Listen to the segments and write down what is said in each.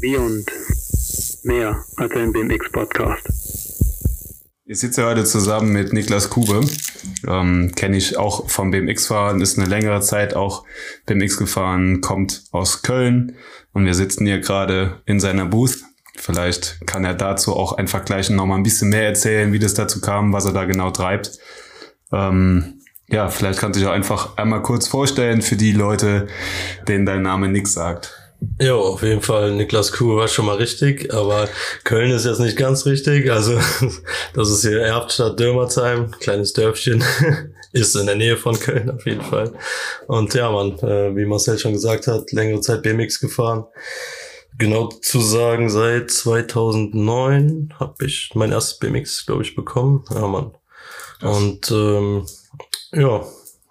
Beyond. Mehr als ein BMX-Podcast. Ich sitze heute zusammen mit Niklas Kube. Kenne ich auch vom BMX-Fahren, ist eine längere Zeit auch BMX gefahren, kommt aus Köln und wir sitzen hier gerade in seiner Booth. Vielleicht kann er dazu auch ein Vergleich noch mal ein bisschen mehr erzählen, wie das dazu kam, was er da genau treibt. Ja, vielleicht kannst du dich auch einfach einmal kurz vorstellen für die Leute, denen dein Name nichts sagt. Jo, auf jeden Fall, Niklas Kube war schon mal richtig, aber Köln ist jetzt nicht ganz richtig. Also das ist hier Erftstadt Dürmerzheim, kleines Dörfchen, ist in der Nähe von Köln auf jeden Fall. Und ja, man, wie Marcel schon gesagt hat, längere Zeit BMX gefahren. Genau zu sagen, seit 2009 habe ich mein erstes BMX, glaube ich, bekommen. Ja, Mann. Und ja,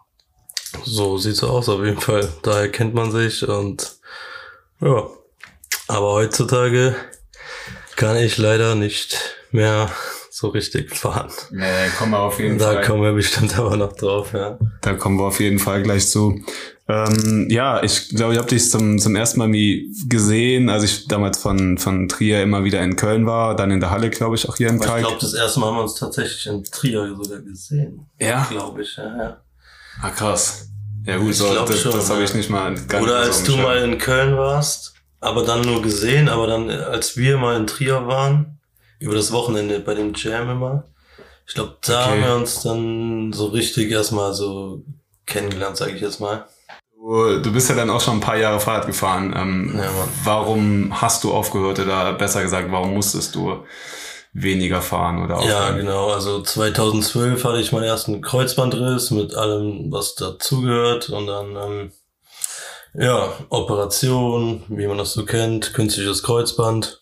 so sieht's aus auf jeden Fall. Daher kennt man sich und ja, aber heutzutage kann ich leider nicht mehr so richtig fahren. Nee, kommen wir auf jeden Fall. Da kommen wir bestimmt aber noch drauf, ja. Da kommen wir auf jeden Fall gleich zu. Ja, ich glaube, ich habe dich zum ersten Mal gesehen, als ich damals von Trier immer wieder in Köln war, dann in der Halle, glaube ich, auch hier im Kalk. Ich glaube, das erste Mal haben wir uns tatsächlich in Trier sogar gesehen. Ja? Glaube ich, ja. Ah, krass. Ja gut, so, das habe ich nicht mal gar Oder nicht als so du mal in Köln warst, aber dann nur gesehen, aber dann als wir mal in Trier waren, über das Wochenende bei dem Jam immer, ich glaube, da haben wir uns dann so richtig erstmal so kennengelernt, sage ich jetzt mal. Du bist ja dann auch schon ein paar Jahre Fahrrad gefahren. Ja, Mann. Warum hast du aufgehört oder besser gesagt, warum musstest du weniger fahren oder aufhören? Ja, genau. Also 2012 hatte ich meinen ersten Kreuzbandriss mit allem, was dazugehört und dann ja, Operation, wie man das so kennt, künstliches Kreuzband.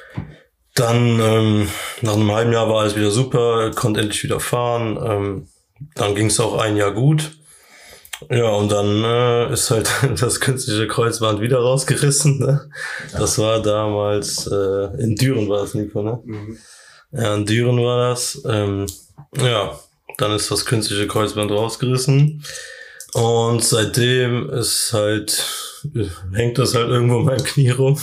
Dann nach einem halben Jahr war alles wieder super, konnte endlich wieder fahren. Dann ging es auch ein Jahr gut. Ja, und dann ist halt das künstliche Kreuzband wieder rausgerissen. Ne? Ja. Das war damals in Düren war das, Nico, ne? Mhm. Ja, in Düren war das. Ja, dann ist das künstliche Kreuzband rausgerissen. Und seitdem hängt das halt irgendwo in meinem Knie rum.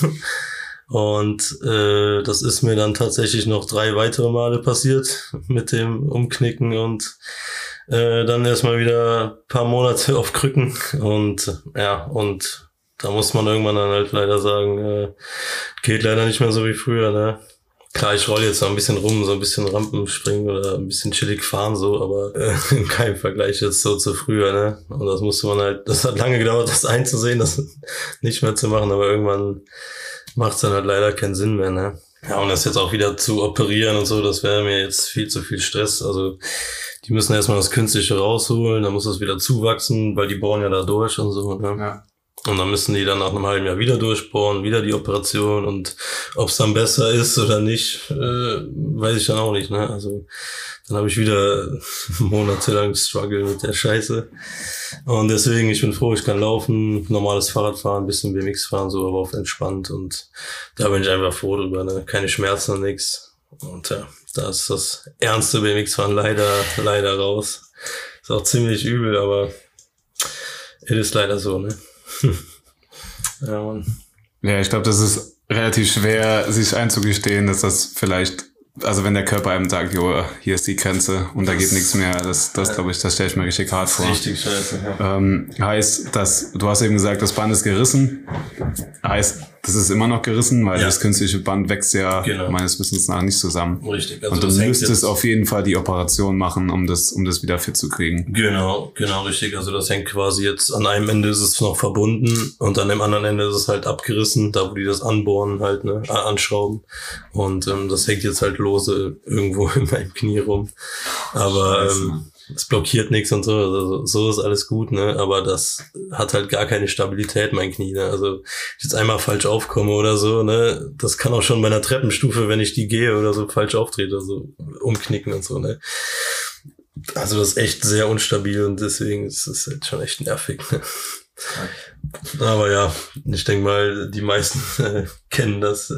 Und das ist mir dann tatsächlich noch 3 weitere Male passiert mit dem Umknicken und dann erstmal wieder ein paar Monate auf Krücken und ja, und da muss man irgendwann dann halt leider sagen, geht leider nicht mehr so wie früher, ne? Klar, ich rolle jetzt noch ein bisschen rum, so ein bisschen Rampen springen oder ein bisschen chillig fahren, so, aber kein Vergleich jetzt so zu früher, ne? Und das musste man halt, das hat lange gedauert, das einzusehen, das nicht mehr zu machen, aber irgendwann macht's dann halt leider keinen Sinn mehr, ne? Ja, und das jetzt auch wieder zu operieren und so, das wäre mir jetzt viel zu viel Stress, also die müssen erstmal das Künstliche rausholen, dann muss das wieder zuwachsen, weil die bohren ja da durch und so, ne? Ja. Und dann müssen die dann nach einem halben Jahr wieder durchbohren, wieder die Operation und ob es dann besser ist oder nicht, weiß ich dann auch nicht, ne? Also dann habe ich wieder monatelang Struggle mit der Scheiße. Und deswegen, ich bin froh, ich kann laufen, normales Fahrrad fahren, ein bisschen BMX fahren, so, aber auf entspannt und da bin ich einfach froh drüber, ne? Keine Schmerzen und nix. Und ja, da ist das ernste BMX-Fahren leider raus. Ist auch ziemlich übel, aber es ist leider so, ne? Ja, Mann. Ja, ich glaube, das ist relativ schwer, sich einzugestehen, dass das vielleicht, also wenn der Körper einem sagt, jo, hier ist die Grenze und da geht nichts mehr, das glaube ich, das stelle ich mir richtig hart vor. Richtig scheiße, ja. Heißt, dass, du hast eben gesagt, das Band ist gerissen. Heißt, das ist immer noch gerissen, weil das künstliche Band wächst ja meines Wissens nach nicht zusammen. Richtig. Also und du müsstest auf jeden Fall die Operation machen, um das wieder fit zu kriegen. Genau, richtig. Also das hängt quasi jetzt, an einem Ende ist es noch verbunden und an dem anderen Ende ist es halt abgerissen, da wo die das anbohren halt, ne, anschrauben. Und das hängt jetzt halt lose irgendwo in meinem Knie rum. Aber es blockiert nichts und so, also so ist alles gut, ne, aber das hat halt gar keine Stabilität, mein Knie, ne, also ich jetzt einmal falsch aufkomme oder so, ne, das kann auch schon bei einer Treppenstufe, wenn ich die gehe oder so, falsch auftrete, also umknicken und so, ne, also das ist echt sehr unstabil und deswegen ist es halt schon echt nervig, ne. Aber ja, ich denke mal, die meisten kennen das,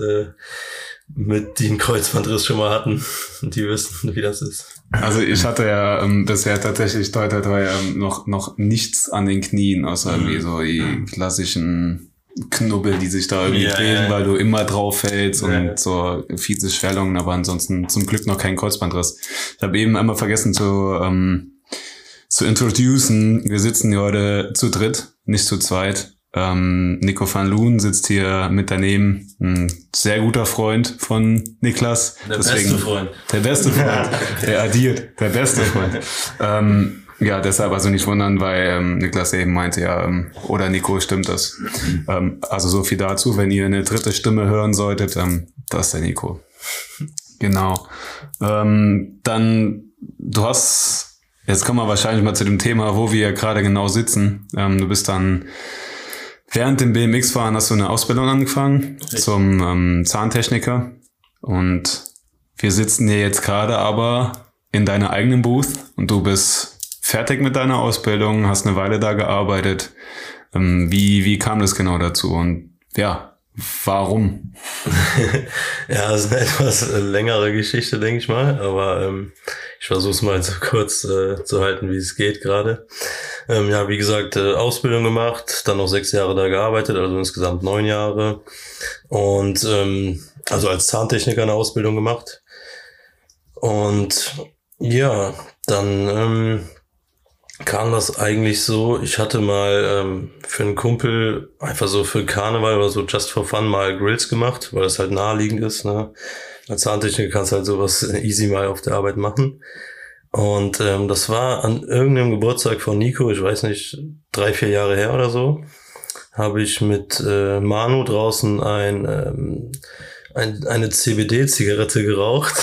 mit die einen Kreuzbandriss schon mal hatten und die wissen, wie das ist. Also ich hatte ja bisher tatsächlich noch nichts an den Knien, außer irgendwie so die klassischen Knubbel, die sich da irgendwie drehen, weil du immer drauf fällst und so fiese Schwellungen, aber ansonsten zum Glück noch kein Kreuzbandriss. Ich habe eben einmal vergessen zu introducen. Wir sitzen hier heute zu dritt, nicht zu zweit. Nico van Loon sitzt hier mit daneben, ein sehr guter Freund von Niklas. Der beste Freund. Der beste Freund. Der addiert. Der beste Freund. Ja, deshalb also nicht wundern, weil Niklas eben meinte, oder Nico, stimmt das. Also so viel dazu, wenn ihr eine dritte Stimme hören solltet, das ist der Nico. Genau. Dann, jetzt kommen wir wahrscheinlich mal zu dem Thema, wo wir gerade genau sitzen. Du bist dann während dem BMX-Fahren hast du eine Ausbildung angefangen zum Zahntechniker und wir sitzen hier jetzt gerade aber in deiner eigenen Booth und du bist fertig mit deiner Ausbildung, hast eine Weile da gearbeitet. Wie kam das genau dazu und warum? Ja, das ist eine etwas längere Geschichte, denke ich mal, aber ich versuche es mal so kurz zu halten, wie es geht gerade. Wie gesagt, Ausbildung gemacht, dann noch 6 Jahre da gearbeitet, also insgesamt 9 Jahre und also als Zahntechniker eine Ausbildung gemacht und dann kam das eigentlich so, ich hatte mal für einen Kumpel einfach so für Karneval oder so just for fun mal Grills gemacht, weil das halt naheliegend ist, ne? Als Zahntechniker kannst du halt sowas easy mal auf der Arbeit machen. Und das war an irgendeinem Geburtstag von Nico, ich weiß nicht, 3-4 Jahre her oder so, habe ich mit Manu draußen eine CBD-Zigarette geraucht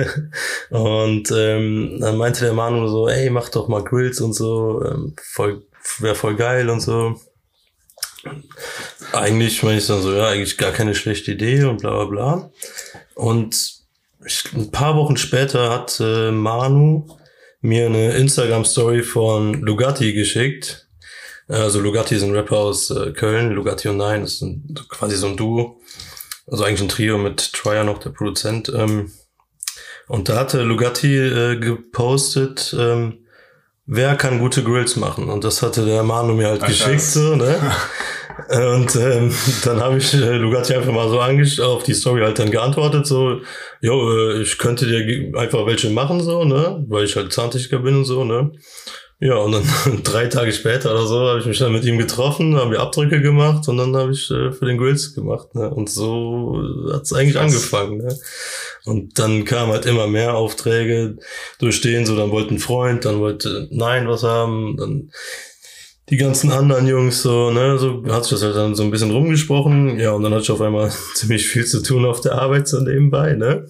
und dann meinte der Manu so, ey, mach doch mal Grills und so, wäre voll geil und so. Eigentlich meine ich dann so, eigentlich gar keine schlechte Idee und bla bla bla. Und ein paar Wochen später hat Manu mir eine Instagram-Story von Lugatti geschickt. Also Lugatti ist ein Rapper aus Köln, Lugatti und Nine ist quasi so ein Duo. Also eigentlich ein Trio mit Trier noch, der Produzent. Und da hatte Lugatti gepostet, wer kann gute Grills machen? Und das hatte der Manu mir halt geschickt, so, ne? Und dann habe ich Lugatti einfach mal so auf die Story halt dann geantwortet, so, ich könnte dir einfach welche machen, so, ne? Weil ich halt Zahntechniker bin und so, ne? Ja, und dann 3 Tage später oder so habe ich mich dann mit ihm getroffen, haben wir Abdrücke gemacht und dann habe ich für den Grills gemacht, ne? Und so hat's eigentlich angefangen, ne? Und dann kamen halt immer mehr Aufträge durch den, so, dann wollte ein Freund, dann wollte Nein was haben, dann die ganzen anderen Jungs, so, ne, so hat sich das halt dann so ein bisschen rumgesprochen, ja, und dann hatte ich auf einmal ziemlich viel zu tun auf der Arbeit so nebenbei, ne?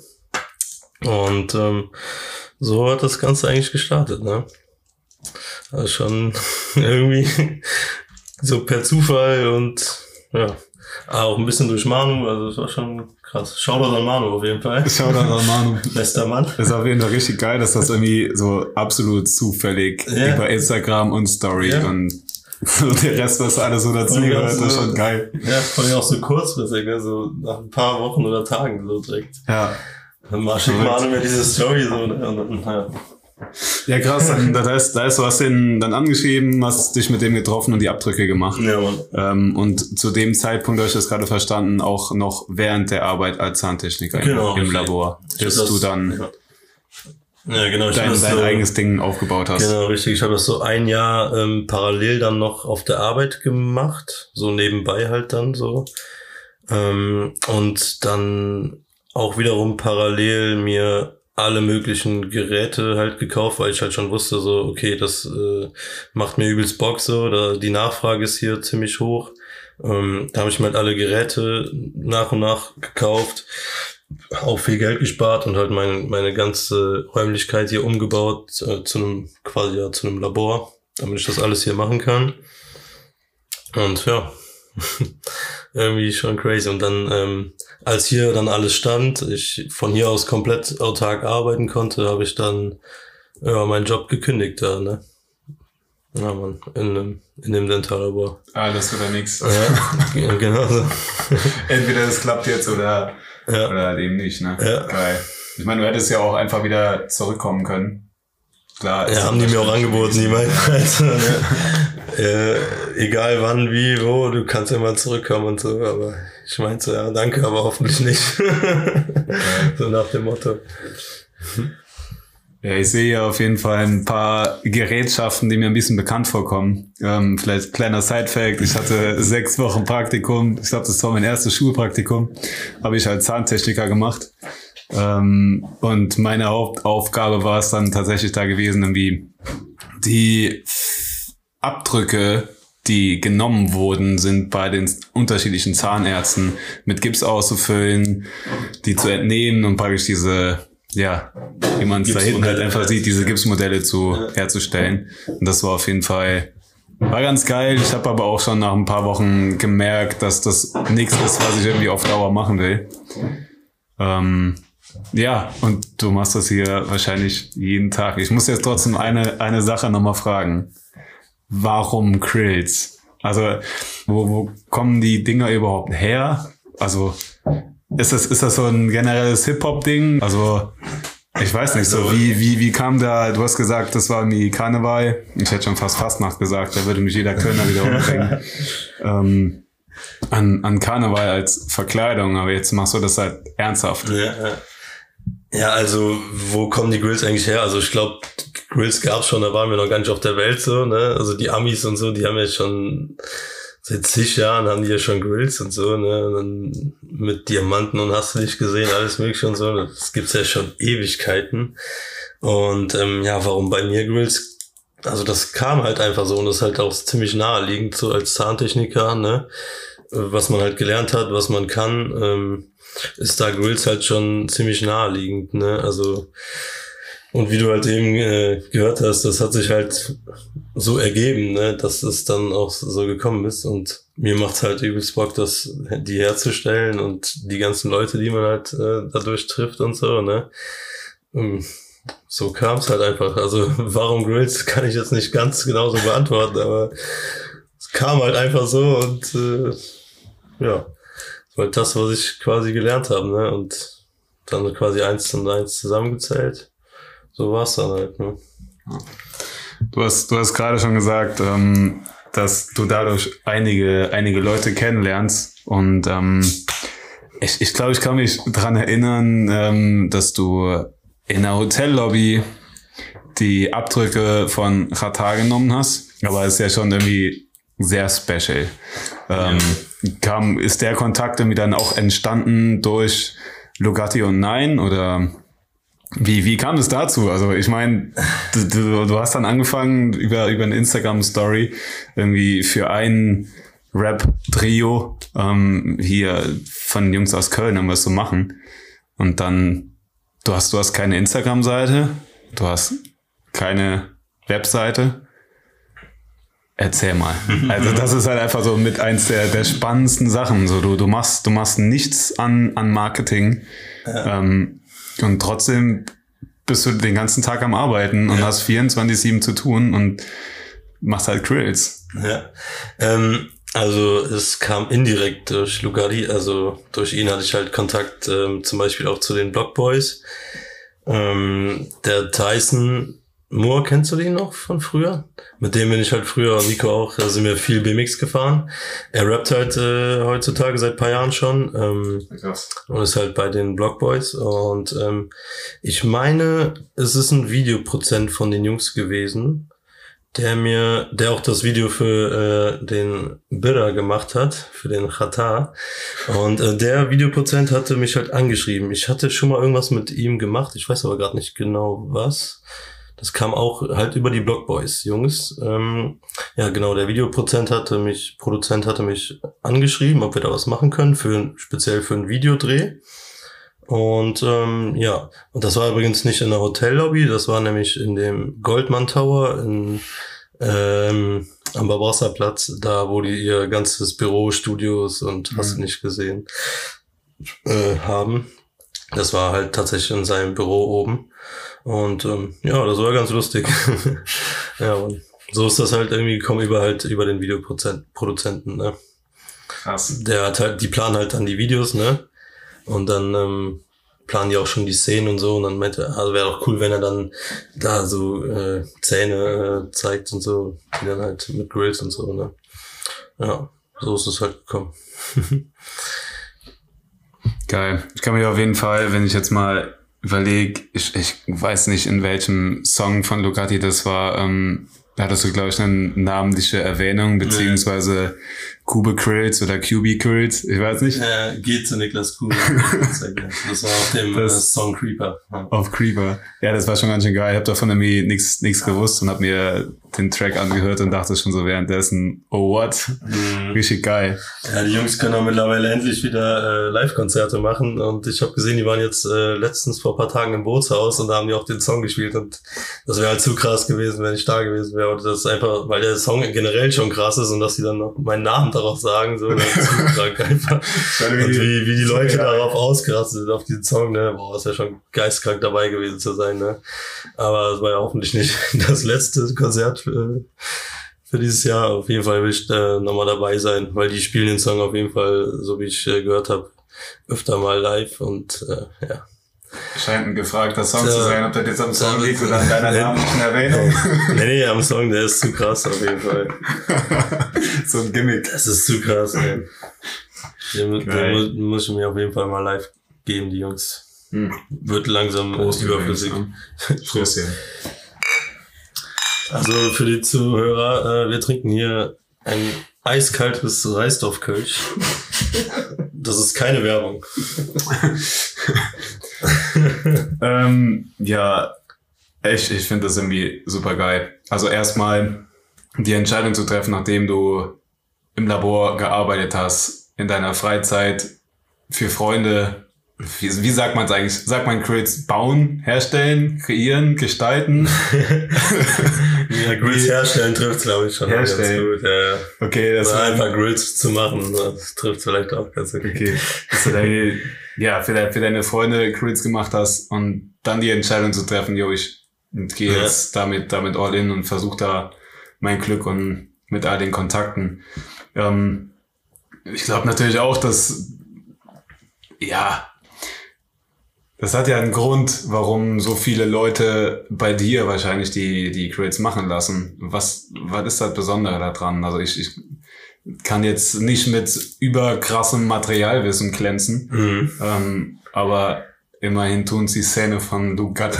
Und so hat das Ganze eigentlich gestartet, ne? Also schon irgendwie so per Zufall und auch ein bisschen durch Manu, also es war schon krass. Shoutout an Manu auf jeden Fall. Shoutout an Manu. Bester Mann. Das ist auf jeden Fall richtig geil, dass das irgendwie so absolut zufällig über Instagram und Story und so der Rest, was alles so dazugehört, ist schon geil. Ja, vor allem auch so kurzfristig, ne? So nach ein paar Wochen oder Tagen so direkt. Ja. Dann schickt Manu mir diese Story so, ne? Und dann, ja, krass, da heißt, du hast den dann angeschrieben, hast dich mit dem getroffen und die Abdrücke gemacht. Ja, Mann. Und zu dem Zeitpunkt, habe ich das gerade verstanden, auch noch während der Arbeit als Zahntechniker im Labor, bis du dann dein eigenes Ding aufgebaut hast. Genau, richtig. Ich habe das so 1 Jahr parallel dann noch auf der Arbeit gemacht, so nebenbei halt dann so. Und dann auch wiederum parallel mir alle möglichen Geräte halt gekauft, weil ich halt schon wusste, so, okay, das macht mir übelst Bock so, die Nachfrage ist hier ziemlich hoch. Da habe ich mir halt alle Geräte nach und nach gekauft, auch viel Geld gespart und halt meine ganze Räumlichkeit hier umgebaut zu einem Labor, damit ich das alles hier machen kann. Und ja, irgendwie schon crazy. Und dann, als hier dann alles stand, ich von hier aus komplett autark arbeiten konnte, habe ich dann meinen Job gekündigt da, ne? Ja, Mann, in dem Dentallabor. Alles oder nix. Ja, genau so. Entweder es klappt jetzt oder halt eben nicht, ne? Ja. Geil. Ich meine, du hättest ja auch einfach wieder zurückkommen können. Klar. Ja, haben die mir auch angeboten, die meinten halt. Egal wann, wie, wo, du kannst immer zurückkommen und so, aber ich meinte so, ja, danke, aber hoffentlich nicht. So nach dem Motto. Ja, ich sehe ja auf jeden Fall ein paar Gerätschaften, die mir ein bisschen bekannt vorkommen. Vielleicht kleiner Side-Fact, ich hatte 6 Wochen Praktikum, ich glaube, das war mein erstes Schulpraktikum, habe ich als Zahntechniker gemacht. Und meine Hauptaufgabe war es dann tatsächlich da gewesen, irgendwie die Abdrücke, die genommen wurden, sind bei den unterschiedlichen Zahnärzten mit Gips auszufüllen, die zu entnehmen und praktisch diese, ja, wie man es da hinten halt einfach sieht, diese Gipsmodelle herzustellen. Und das war auf jeden Fall, war ganz geil. Ich habe aber auch schon nach ein paar Wochen gemerkt, dass das nichts ist, was ich irgendwie auf Dauer machen will. Ja, und du machst das hier wahrscheinlich jeden Tag. Ich muss jetzt trotzdem eine Sache nochmal fragen. Warum Krills? Also, wo kommen die Dinger überhaupt her? Also, ist das so ein generelles Hip-Hop-Ding? Also, ich weiß nicht, so wie kam da, du hast gesagt, das war irgendwie Karneval. Ich hätte schon fast Fastnacht gesagt, da würde mich jeder Kölner wieder umbringen. An Karneval als Verkleidung, aber jetzt machst du das halt ernsthaft. Ja, also, wo kommen die Grills eigentlich her? Also, ich glaube, Grills gab's schon, da waren wir noch gar nicht auf der Welt so, ne? Also, die Amis und so, die haben ja schon, seit zig Jahren haben die ja schon Grills und so, ne? Und dann mit Diamanten und hast du nicht gesehen, alles mögliche und so. Das gibt's ja schon Ewigkeiten. Und, ja, warum bei mir Grills? Also, das kam halt einfach so und das ist halt auch ziemlich naheliegend, so als Zahntechniker, ne? Was man halt gelernt hat, was man kann, ist da Grills halt schon ziemlich naheliegend, ne? Also, und wie du halt eben gehört hast, das hat sich halt so ergeben, ne, dass es dann auch so gekommen ist. Und mir macht's halt übelst Bock, die herzustellen und die ganzen Leute, die man halt dadurch trifft und so, ne. So kam's halt einfach. Also warum Grills, kann ich jetzt nicht ganz genauso beantworten, aber es kam halt einfach so und ja, das war halt das, was ich quasi gelernt habe, ne, und dann quasi 1 und 1 zusammengezählt. So war's dann halt, ne. Du hast gerade schon gesagt, dass du dadurch einige Leute kennenlernst und ich glaube, ich kann mich dran erinnern, dass du in der Hotellobby die Abdrücke von Xatar genommen hast, aber es ist ja schon irgendwie sehr special. Ist der Kontakt irgendwie dann auch entstanden durch Lugatti und Nein oder wie kam es dazu? Also ich meine, du hast dann angefangen über eine Instagram-Story irgendwie für ein Rap-Trio hier von den Jungs aus Köln irgendwas zu machen. Und dann, du hast keine Instagram-Seite, du hast keine Webseite. Erzähl mal. Also das ist halt einfach so mit eins der spannendsten Sachen. So du machst nichts an Marketing. Ja. Und trotzdem bist du den ganzen Tag am Arbeiten und hast 24/7 zu tun und machst halt Grills. Ja. Also es kam indirekt durch Lugatti, also durch ihn hatte ich halt Kontakt zum Beispiel auch zu den Block Boys. Der Tyson Moore, kennst du den noch von früher? Mit dem bin ich halt früher, Nico auch, da sind wir viel BMX gefahren. Er rappt halt heutzutage seit ein paar Jahren schon und ist halt bei den Block Boys. Und ich meine, es ist ein Videoprozent von den Jungs gewesen, der auch das Video für den Birra gemacht hat, für den Xatar. Und der Videoprozent hatte mich halt angeschrieben. Ich hatte schon mal irgendwas mit ihm gemacht, ich weiß aber gerade nicht genau was. Das kam auch halt über die Block Boys Jungs. Ja, genau, der Produzent hatte mich angeschrieben, ob wir da was machen können, speziell für einen Videodreh. Und ja, und das war übrigens nicht in der Hotellobby, das war nämlich in dem Goldman Tower am Barbarossa-Platz, da wo die ihr ganzes Büro, Studios und hast du nicht gesehen haben. Das war halt tatsächlich in seinem Büro oben. Und ja, das war ganz lustig. Ja, und so ist das halt irgendwie gekommen über den Videoproduzenten, ne? Krass. Der hat halt, die planen halt dann die Videos, ne? Und dann planen die auch schon die Szenen und so und dann meinte er, also wäre doch cool, wenn er dann da so Zähne zeigt und so, die dann halt mit Grills und so, ne? Ja, so ist es halt gekommen. Geil. Ich kann mich auf jeden Fall, wenn ich jetzt mal überlege, ich weiß nicht, in welchem Song von Lugatti das war, da hattest du, glaube ich, eine namentliche Erwähnung, beziehungsweise Kube Grills oder QB Grills, ich weiß nicht. Geht zu Niklas Kube. Das war auf dem Song Creeper. Ja. Auf Creeper. Ja, das war schon ganz schön geil. Ich habe davon irgendwie nichts gewusst und habe mir den Track angehört und dachte schon so währenddessen, oh what? Richtig geil. Ja, die Jungs können auch mittlerweile endlich wieder Live-Konzerte machen und ich habe gesehen, die waren jetzt letztens vor ein paar Tagen im Bootshaus und da haben die auch den Song gespielt und das wäre halt zu krass gewesen, wenn ich da gewesen wäre. Und das ist einfach, weil der Song generell schon krass ist und dass die dann noch meinen Namen darauf sagen, so, das ist zu krank einfach. Und wie die Leute darauf ausgerastet sind, auf diesen Song, ne, boah, ist ja schon geistkrank dabei gewesen zu sein, ne. Aber es war ja hoffentlich nicht das letzte Konzert für dieses Jahr. Auf jeden Fall will ich nochmal dabei sein, weil die spielen den Song auf jeden Fall, so wie ich gehört habe, öfter mal live und ja. Scheint ein gefragter Song zu sein, ob das jetzt am Song liegt oder an deiner namlichen Erwähnung. Nee, am Song, der ist zu krass auf jeden Fall. So ein Gimmick. Das ist zu krass, ey. Den muss ich mir auf jeden Fall mal live geben, die Jungs. Wird langsam überflüssig. Stößchen. Also für die Zuhörer, wir trinken hier ein eiskaltes Reisdorf-Kölsch. Das ist keine Werbung. Ja, echt, ich finde das irgendwie super geil. Also erstmal die Entscheidung zu treffen, nachdem du im Labor gearbeitet hast, in deiner Freizeit, für Freunde. Wie sagt man es eigentlich? Sagt man Grills bauen, herstellen, kreieren, gestalten? Ja, Grills herstellen trifft glaube ich schon herstellen. Ganz gut. Ja. Okay, das oder einfach Grills zu machen, das trifft vielleicht auch ganz gut. Okay. Dass du für deine Freunde Grills gemacht hast und dann die Entscheidung zu treffen, ich gehe jetzt damit all in und versuche da mein Glück und mit all den Kontakten. Ich glaube natürlich auch, dass das hat ja einen Grund, warum so viele Leute bei dir wahrscheinlich die Grills machen lassen. Was ist das Besondere daran? Also ich kann jetzt nicht mit überkrassem Materialwissen glänzen, aber immerhin tun sie Szene von Lugatti.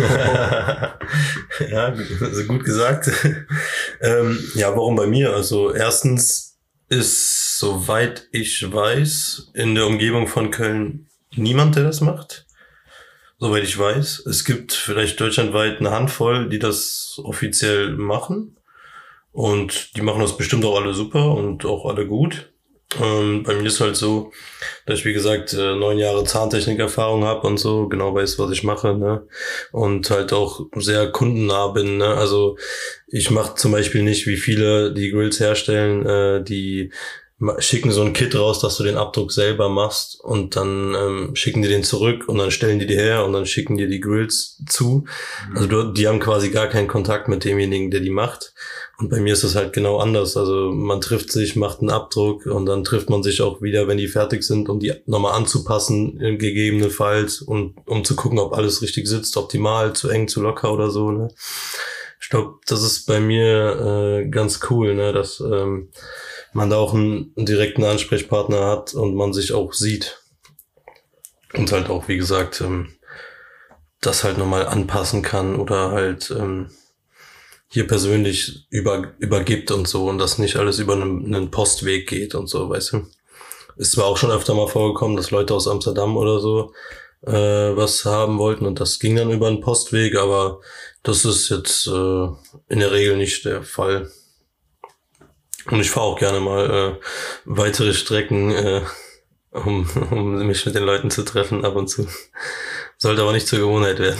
Ja, also gut gesagt. Ja, warum bei mir? Also erstens ist, soweit ich weiß, in der Umgebung von Köln niemand, der das macht. Soweit ich weiß. Es gibt vielleicht deutschlandweit eine Handvoll, die das offiziell machen. Und die machen das bestimmt auch alle super und auch alle gut. Bei mir ist halt so, dass ich, wie gesagt, 9 Jahre Zahntechnik-Erfahrung habe und so, genau weiß, was ich mache, ne? Und halt auch sehr kundennah bin, ne? Also ich mache zum Beispiel nicht, wie viele die Grills herstellen, die schicken so ein Kit raus, dass du den Abdruck selber machst und dann schicken die den zurück und dann stellen die her und dann schicken dir die Grills zu. Also die haben quasi gar keinen Kontakt mit demjenigen, der die macht. Und bei mir ist das halt genau anders. Also man trifft sich, macht einen Abdruck und dann trifft man sich auch wieder, wenn die fertig sind, um die nochmal anzupassen, gegebenenfalls, und um zu gucken, ob alles richtig sitzt, optimal, zu eng, zu locker oder so, ne? Ich glaube, das ist bei mir ganz cool, ne, dass man da auch einen direkten Ansprechpartner hat und man sich auch sieht. Und halt auch, wie gesagt, das halt nochmal anpassen kann oder halt hier persönlich übergibt und so und das nicht alles über einen Postweg geht und so, weißt du. Ist zwar auch schon öfter mal vorgekommen, dass Leute aus Amsterdam oder so was haben wollten und das ging dann über einen Postweg, aber das ist jetzt in der Regel nicht der Fall. Und ich fahre auch gerne mal weitere Strecken, um mich mit den Leuten zu treffen ab und zu. Sollte aber nicht zur Gewohnheit werden.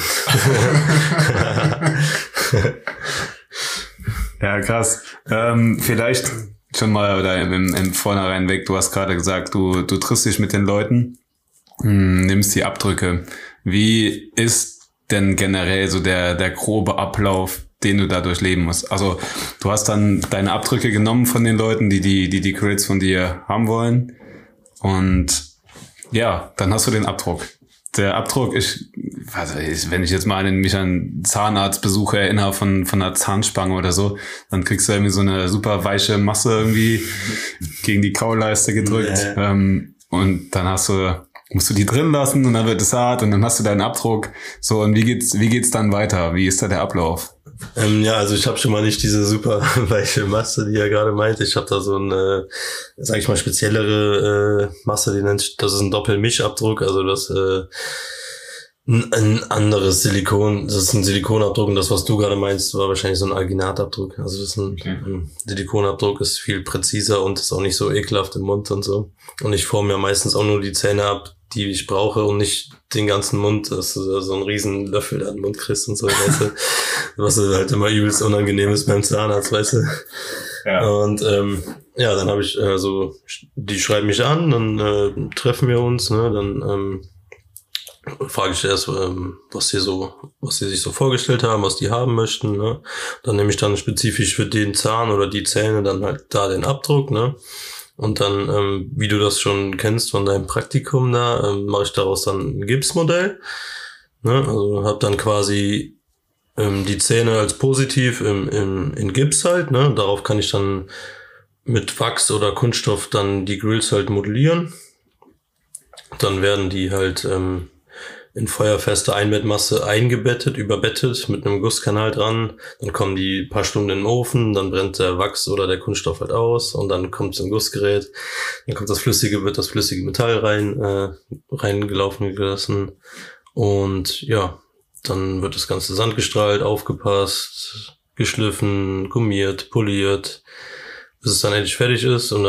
Ja, krass. Vielleicht schon mal oder im Vornherein weg, du hast gerade gesagt, du triffst dich mit den Leuten, nimmst die Abdrücke. Wie ist denn generell so der grobe Ablauf, den du da durchleben musst? Also du hast dann deine Abdrücke genommen von den Leuten, die Grills von dir haben wollen, und ja, dann hast du den Abdruck. der Abdruck, wenn ich jetzt mal mich an Zahnarztbesuche erinnere von einer Zahnspange oder so, dann kriegst du irgendwie so eine super weiche Masse irgendwie gegen die Kauleiste gedrückt. Ja. Und dann musst du die drin lassen und dann wird es hart und dann hast du deinen Abdruck. So, und wie geht's dann weiter? Wie ist da der Ablauf? Ja, also ich habe schon mal nicht diese super weiche Masse, die er gerade meinte. Ich habe da so eine, sag ich mal, speziellere Masse, das ist ein Doppelmischabdruck, also das ein anderes Silikon, das ist ein Silikonabdruck und das, was du gerade meinst, war wahrscheinlich so ein Alginatabdruck. Also das ist ein Silikonabdruck, ist viel präziser und ist auch nicht so ekelhaft im Mund und so. Und ich forme ja meistens auch nur die Zähne ab, die ich brauche und nicht den ganzen Mund, dass du da so einen riesen Löffel da in den Mund kriegst und so, weißt du, was halt immer übelst unangenehm ist beim Zahnarzt, weißt du. Ja. Und dann habe ich die schreiben mich an, dann treffen wir uns, ne, dann frage ich erst, was sie sich so vorgestellt haben, was die haben möchten, ne. Dann nehme ich dann spezifisch für den Zahn oder die Zähne dann halt da den Abdruck, ne. Und dann, wie du das schon kennst von deinem Praktikum da, mache ich daraus dann ein Gipsmodell, ne. Also habe dann quasi die Zähne als positiv in Gips halt, ne. Darauf kann ich dann mit Wachs oder Kunststoff dann die Grills halt modellieren. Dann werden die halt in feuerfeste Einbettmasse eingebettet, überbettet mit einem Gusskanal dran. Dann kommen die paar Stunden in den Ofen, dann brennt der Wachs oder der Kunststoff halt aus und dann kommt so ein Gussgerät. Dann kommt wird das flüssige Metall reingelaufen gelassen und ja, dann wird das Ganze sandgestrahlt, aufgepasst, geschliffen, gummiert, poliert, bis es dann endlich fertig ist und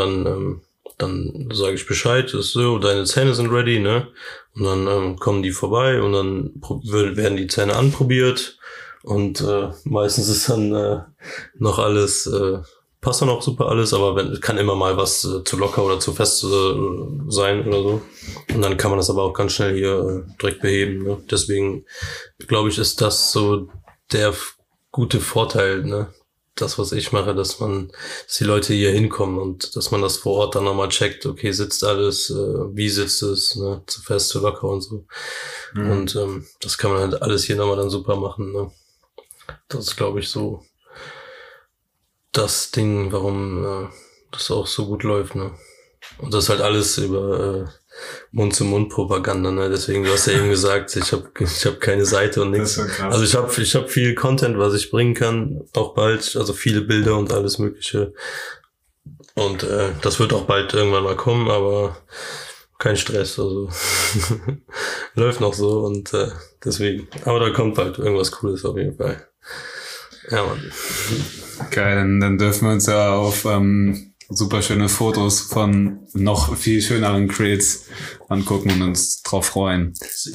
dann sage ich Bescheid, ist so, deine Zähne sind ready, ne? Und dann kommen die vorbei und dann werden die Zähne anprobiert und meistens ist dann noch alles, passt dann auch super alles, aber kann immer mal was zu locker oder zu fest sein oder so. Und dann kann man das aber auch ganz schnell hier direkt beheben, ne? Deswegen glaube ich, ist das so der gute Vorteil, ne? Das, was ich mache, dass die Leute hier hinkommen und dass man das vor Ort dann nochmal checkt, okay, sitzt alles, wie sitzt es, ne, zu fest, zu locker und so. Mhm. Und das kann man halt alles hier nochmal dann super machen, ne. Das ist, glaube ich, so das Ding, warum das auch so gut läuft, ne. Und das halt alles über Mund-zu-Mund-Propaganda, ne? Deswegen, du hast ja eben gesagt, ich hab keine Seite und nichts. Also ich hab viel Content, was ich bringen kann, auch bald, also viele Bilder und alles Mögliche. Und das wird auch bald irgendwann mal kommen, aber kein Stress, also läuft noch so und deswegen. Aber da kommt bald irgendwas Cooles auf jeden Fall. Ja, Mann. Geil, dann dürfen wir uns ja auf super schöne Fotos von noch viel schöneren Creates angucken und uns drauf freuen.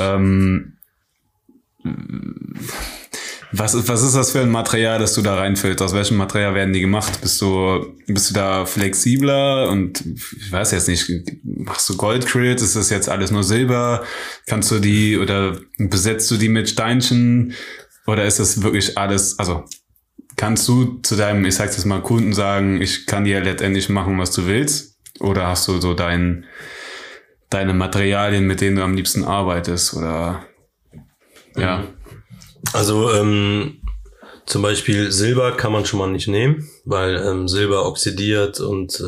Was ist das für ein Material, das du da reinfüllst? Aus welchem Material werden die gemacht? Bist du da flexibler und ich weiß jetzt nicht, machst du Gold-Creates? Ist das jetzt alles nur Silber? Kannst du die oder besetzt du die mit Steinchen? Oder ist das wirklich alles, also kannst du zu deinem, ich sag's jetzt mal, Kunden sagen, ich kann dir letztendlich machen, was du willst? Oder hast du so deine Materialien, mit denen du am liebsten arbeitest? Oder ja. Also zum Beispiel Silber kann man schon mal nicht nehmen, weil Silber oxidiert und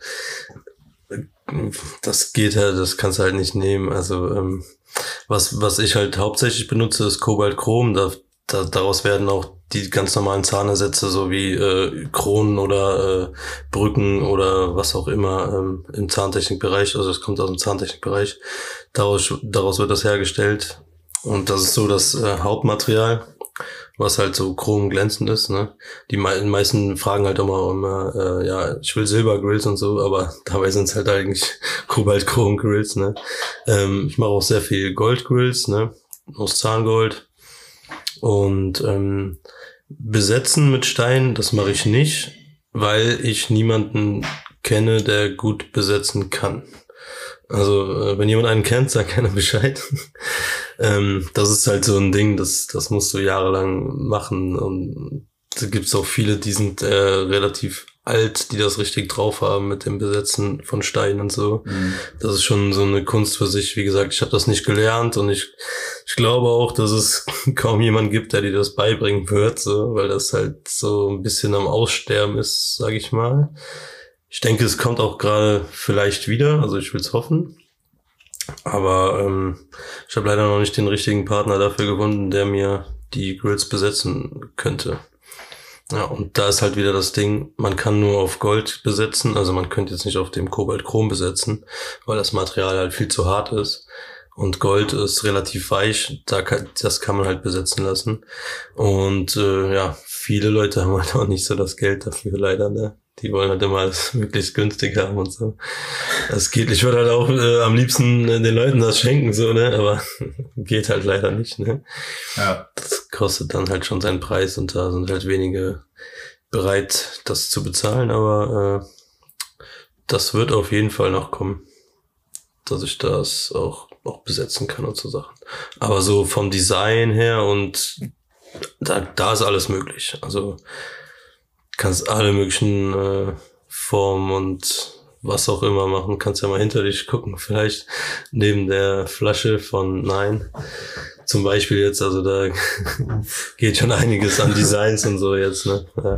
das geht halt, das kannst du halt nicht nehmen. Also was ich halt hauptsächlich benutze, ist Kobaltchrom. Daraus werden auch die ganz normalen Zahnersätze, so wie Kronen oder Brücken oder was auch immer im Zahntechnikbereich, also es kommt aus dem Zahntechnikbereich, daraus wird das hergestellt und das ist so das Hauptmaterial, was halt so chromglänzend ist, ne? Die meisten fragen halt immer, ja, ich will Silbergrills und so, aber dabei sind es halt eigentlich Kobaltchrom-Grills, ne? Ich mache auch sehr viel Goldgrills, ne? Aus Zahngold. Und besetzen mit Stein, das mache ich nicht, weil ich niemanden kenne, der gut besetzen kann. Also wenn jemand einen kennt, sagt keiner Bescheid. Das ist halt so ein Ding, das musst du jahrelang machen und da gibt's auch viele, die sind relativ alt, die das richtig drauf haben mit dem Besetzen von Steinen und so. Das ist schon so eine Kunst für sich. Wie gesagt, ich habe das nicht gelernt und ich glaube auch, dass es kaum jemand gibt, der dir das beibringen wird, so, weil das halt so ein bisschen am Aussterben ist, sage ich mal. Ich denke, es kommt auch gerade vielleicht wieder, also ich will es hoffen. Aber ich habe leider noch nicht den richtigen Partner dafür gefunden, der mir die Grills besetzen könnte. Ja, und da ist halt wieder das Ding, man kann nur auf Gold besetzen, also man könnte jetzt nicht auf dem Kobalt-Chrom besetzen, weil das Material halt viel zu hart ist. Und Gold ist relativ weich, das kann man halt besetzen lassen. Und ja, viele Leute haben halt auch nicht so das Geld dafür, leider, ne? Die wollen halt immer alles möglichst günstig haben und so. Das geht, ich würde halt auch am liebsten den Leuten das schenken, so, ne? Aber geht halt leider nicht, ne? Ja. Das kostet dann halt schon seinen Preis und da sind halt wenige bereit, das zu bezahlen, aber das wird auf jeden Fall noch kommen, dass ich das auch besetzen kann und so Sachen. Aber so vom Design her und da ist alles möglich. Also kannst alle möglichen Formen und was auch immer machen. Kannst ja mal hinter dich gucken. Vielleicht neben der Flasche von Nein. Zum Beispiel jetzt, also da geht schon einiges an Designs und so jetzt, ne? Ja.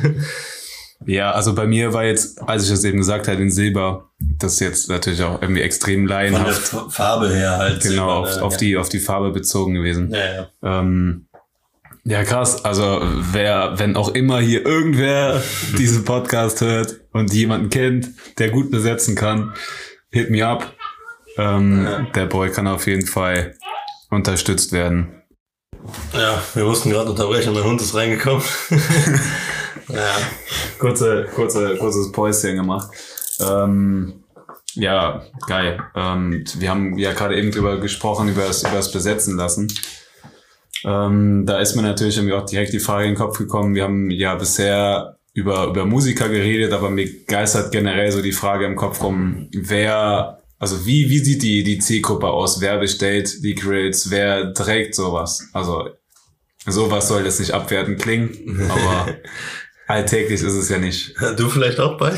Ja, also bei mir war jetzt, als ich das eben gesagt habe, in Silber, das ist jetzt natürlich auch irgendwie extrem laienhaft. Von der Farbe her halt. Genau, Silber, auf die Farbe bezogen gewesen. Ja. Ja, krass. Also wenn auch immer hier irgendwer diesen Podcast hört und jemanden kennt, der gut besetzen kann, hit me up. Der Boy kann auf jeden Fall unterstützt werden. Ja, wir mussten gerade unterbrechen, mein Hund ist reingekommen. Ja. Kurzes Päuschen gemacht. Ja, geil. Wir haben ja gerade eben drüber gesprochen, über das Besetzen lassen. Da ist mir natürlich irgendwie auch direkt die Frage in den Kopf gekommen. Wir haben ja bisher über Musiker geredet, aber mir geistert generell so die Frage im Kopf rum, wie sieht die Zielgruppe aus? Wer bestellt die Grills? Wer trägt sowas? Also, sowas soll jetzt nicht abwertend klingen, aber alltäglich ist es ja nicht. Du vielleicht auch bald?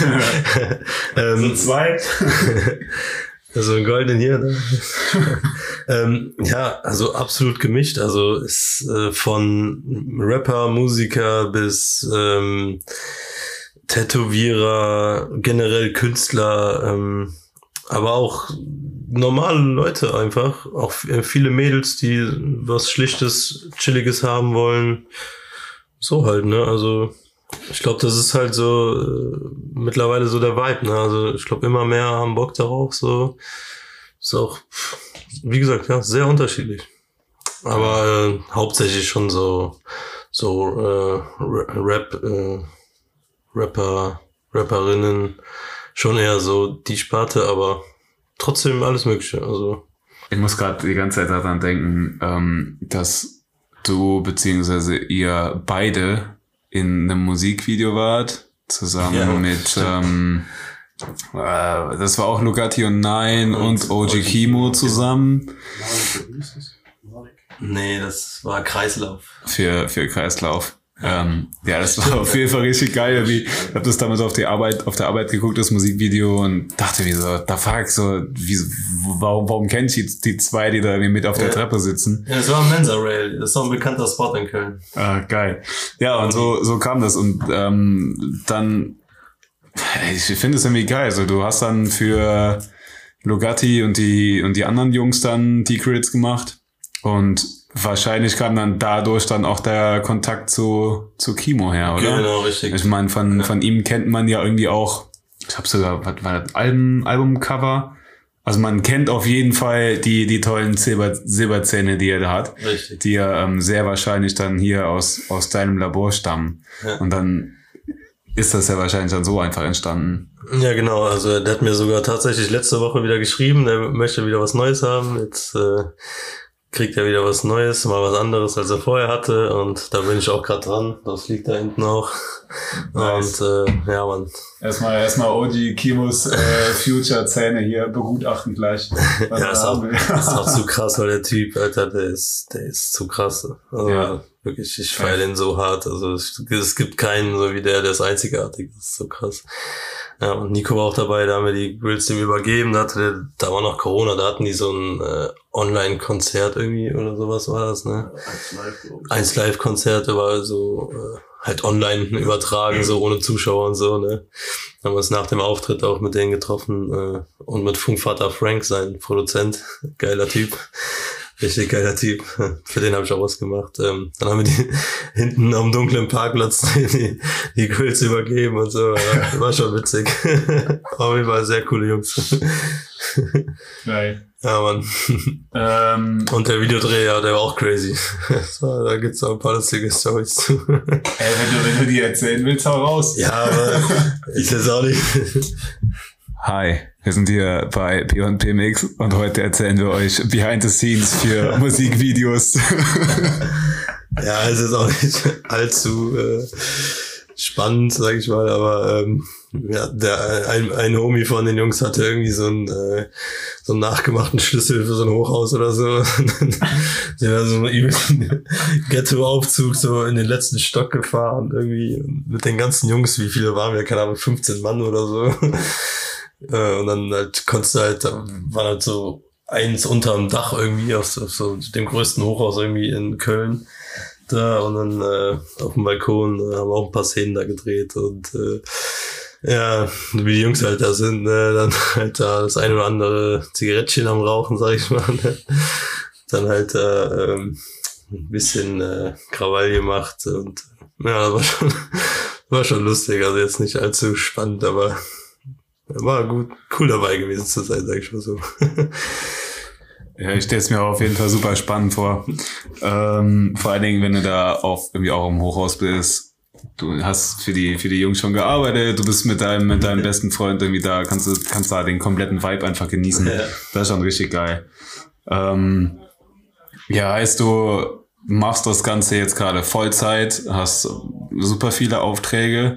So zwei. So ein Golden hier, ne? Ja, also absolut gemischt. Also ist von Rapper, Musiker bis Tätowierer, generell Künstler, aber auch normale Leute einfach. Auch viele Mädels, die was Schlichtes, Chilliges haben wollen. So halt, ne? Also ich glaube, das ist halt so mittlerweile so der Vibe, ne? Also ich glaube, immer mehr haben Bock darauf, so. Ist auch, wie gesagt, ja, sehr unterschiedlich. Aber hauptsächlich schon so Rapperinnen, schon eher so die Sparte, aber trotzdem alles Mögliche, also. Ich muss gerade die ganze Zeit daran denken, dass du beziehungsweise ihr beide in einem Musikvideo wart, zusammen mit, das war auch Lugatti und Nein und OG Kimo zusammen. Nee, das war Kreislauf. Für Kreislauf. Ja, das war auf jeden Fall richtig geil. Ich habe das damals auf der Arbeit geguckt, das Musikvideo, und dachte mir so, warum kenn ich die zwei, die da irgendwie mit auf der Treppe sitzen? Ja, das war Mensa Rail. Das ist auch ein bekannter Spot in Köln. Ah, geil. Ja, und so kam das. Und dann, ich finde es irgendwie geil. Also du hast dann für Lugatti und die anderen Jungs dann die Crits gemacht. Und wahrscheinlich kam dann dadurch dann auch der Kontakt zu Kimo her, oder? Genau, richtig. Ich meine, von ihm kennt man ja irgendwie auch, ich habe sogar, was war das, Albumcover? Also man kennt auf jeden Fall die tollen Silberzähne, die er da hat. Richtig. Die ja sehr wahrscheinlich dann hier aus deinem Labor stammen. Ja. Und dann ist das ja wahrscheinlich dann so einfach entstanden. Ja, genau. Also der hat mir sogar tatsächlich letzte Woche wieder geschrieben, der möchte wieder was Neues haben. Jetzt kriegt er wieder was Neues, mal was anderes, als er vorher hatte, und da bin ich auch gerade dran. Das liegt da hinten auch. Nice. Und ja, Mann. Erstmal OG Kimos Future-Zähne hier begutachten gleich. Ja, ist auch zu krass, weil der Typ, Alter, der ist zu krass. Also, ja. Wirklich, ich feiere den so hart. Also es gibt keinen so wie der ist einzigartig. Das ist so krass. Ja, und Nico war auch dabei, da haben wir die Grills dem übergeben. Da war noch Corona, da hatten die so ein Online-Konzert irgendwie oder sowas war das, ne? 1 Live-Konzert, war so halt online übertragen, so ohne Zuschauer und so, ne? Dann haben wir uns nach dem Auftritt auch mit denen getroffen und mit Funkvater Frank, sein Produzent, geiler Typ. Richtig geiler Typ. Für den habe ich auch was gemacht. Dann haben wir die hinten am dunklen Parkplatz die Grills übergeben und so. Ja, war schon witzig. Auf jeden Fall sehr coole Jungs. Geil. Ja, Mann. Und der Videodreh, ja, der war auch crazy. So, da gibt's auch ein paar lustige Storys zu. Wenn du die erzählen willst, hau raus. Ja, aber ich weiß auch nicht. Hi, wir sind hier bei Beyond BMX und heute erzählen wir euch Behind the Scenes für Musikvideos. Ja, es ist auch nicht allzu spannend, sag ich mal, aber ja, ein Homie von den Jungs hatte irgendwie so einen nachgemachten Schlüssel für so ein Hochhaus oder so. Der war so einen Ghetto-Aufzug so in den letzten Stock gefahren, irgendwie mit den ganzen Jungs, wie viele waren wir, keine Ahnung, 15 Mann oder so. Und dann halt konntest du halt, da waren halt so eins unterm Dach irgendwie auf so dem größten Hochhaus irgendwie in Köln da und dann auf dem Balkon haben wir auch ein paar Szenen da gedreht und ja, wie die Jungs halt da sind, dann halt da das ein oder andere Zigarettchen am Rauchen, sag ich mal, ne? Dann halt ein bisschen Krawall gemacht und ja, das war schon lustig, also jetzt nicht allzu spannend, aber war gut, cool dabei gewesen zu sein, sag ich mal so. Ja, ich stelle es mir auf jeden Fall super spannend vor. Vor allen Dingen, wenn du da irgendwie auch im Hochhaus bist. Du hast für die Jungs schon gearbeitet, du bist mit deinem besten Freund irgendwie da, kannst da den kompletten Vibe einfach genießen. Ja. Das ist schon richtig geil. Ja, heißt du machst das Ganze jetzt gerade Vollzeit, hast super viele Aufträge.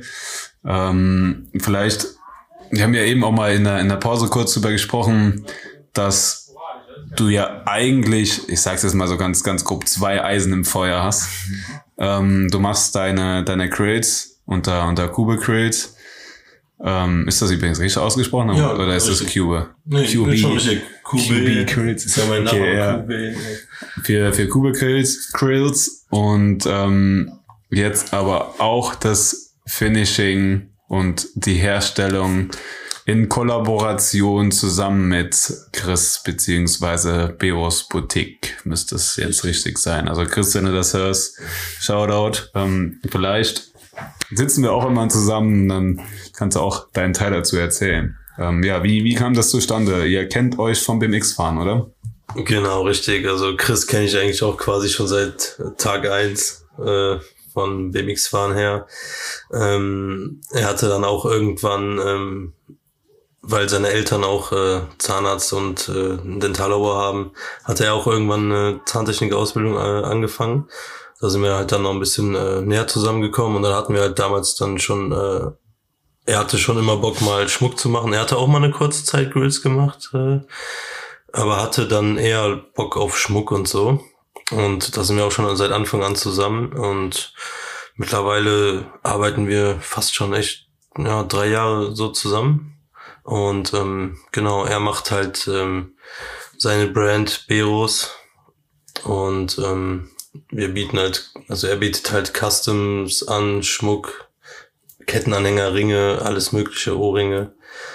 Vielleicht, wir haben ja eben auch mal in der Pause kurz drüber gesprochen, dass du ja eigentlich, ich sag's jetzt mal so ganz, ganz grob, 2 Eisen im Feuer hast. Du machst deine Crills unter Cube Crills. Ist das übrigens richtig ausgesprochen? Ja, oder ist richtig. Das Cube? Nee, QB. schon richtig. QB Crills. Ist ja mein Name. Okay, ja. QB. Für Cube Crills und jetzt aber auch das Finishing und die Herstellung in Kollaboration zusammen mit Chris beziehungsweise Beos Boutique müsste es jetzt richtig sein. Also Chris, wenn du das hörst, Shoutout. Vielleicht sitzen wir auch immer zusammen, dann kannst du auch deinen Teil dazu erzählen. Ja, wie kam das zustande? Ihr kennt euch vom BMX-Fahren, oder? Genau, richtig. Also Chris kenne ich eigentlich auch quasi schon seit Tag 1 von BMX-Fahren her. Er hatte dann auch irgendwann, weil seine Eltern auch Zahnarzt und Dentallabor haben, hatte er auch irgendwann eine Zahntechnik-Ausbildung angefangen. Da sind wir halt dann noch ein bisschen näher zusammengekommen und dann hatten wir halt damals dann schon, er hatte schon immer Bock mal Schmuck zu machen. Er hatte auch mal eine kurze Zeit Grills gemacht, aber hatte dann eher Bock auf Schmuck und so. Und da sind wir auch schon seit Anfang an zusammen und mittlerweile arbeiten wir fast schon echt 3 Jahre so zusammen. Und genau, er macht halt seine Brand Beros und wir bieten halt, also er bietet halt Customs an, Schmuck, Kettenanhänger, Ringe, alles mögliche, Ohrringe.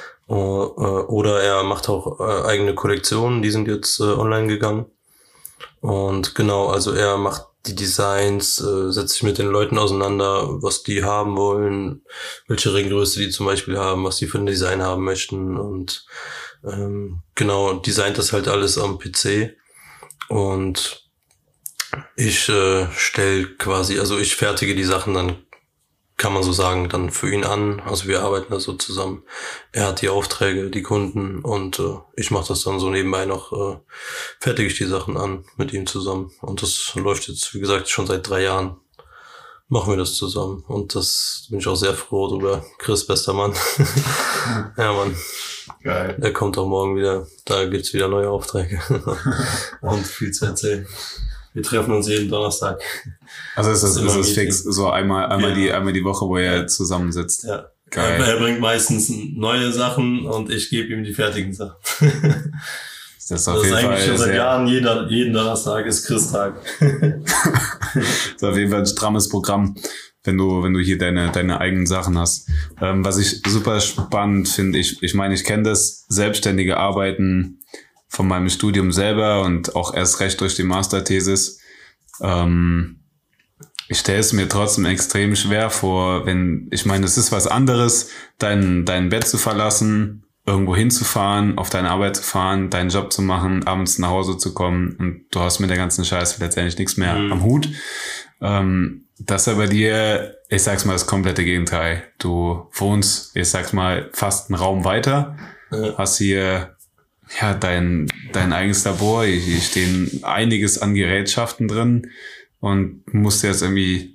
Oder er macht auch eigene Kollektionen, die sind jetzt online gegangen. Und genau, also er macht die Designs, setzt sich mit den Leuten auseinander, was die haben wollen, welche Ringgröße die zum Beispiel haben, was die für ein Design haben möchten und genau, designt das halt alles am PC und ich stelle quasi, also ich fertige die Sachen dann, kann man so sagen, dann für ihn an. Also wir arbeiten da so zusammen. Er hat die Aufträge, die Kunden und ich mache das dann so nebenbei noch, fertige ich die Sachen an mit ihm zusammen. Und das läuft jetzt, wie gesagt, schon seit 3 Jahren. Machen wir das zusammen. Und das bin ich auch sehr froh drüber. Chris, bester Mann. Ja, Mann. Geil. Er kommt auch morgen wieder. Da gibt's wieder neue Aufträge. Und viel zu erzählen. Wir treffen uns jeden Donnerstag. Also ist das immer fix, so einmal die Woche, wo ihr zusammensitzt. Ja. Geil. Er bringt meistens neue Sachen und ich gebe ihm die fertigen Sachen. Das ist Das ist eigentlich schon seit Jahren, jeden Donnerstag ist Christtag. Das ist auf jeden Fall ein strammes Programm, wenn du hier deine eigenen Sachen hast. Was ich super spannend finde, ich meine, ich kenne das selbstständige Arbeiten von meinem Studium selber und auch erst recht durch die Masterthesis. Ich stelle es mir trotzdem extrem schwer vor, ich meine, es ist was anderes, dein Bett zu verlassen, irgendwo hinzufahren, auf deine Arbeit zu fahren, deinen Job zu machen, abends nach Hause zu kommen und du hast mit der ganzen Scheiße letztendlich nichts mehr am Hut. Das ist ja bei dir, ich sag's mal, das komplette Gegenteil. Du wohnst, ich sag's mal, fast einen Raum weiter, hast hier ja dein eigenes Labor, hier stehen einiges an Gerätschaften drin und musst jetzt irgendwie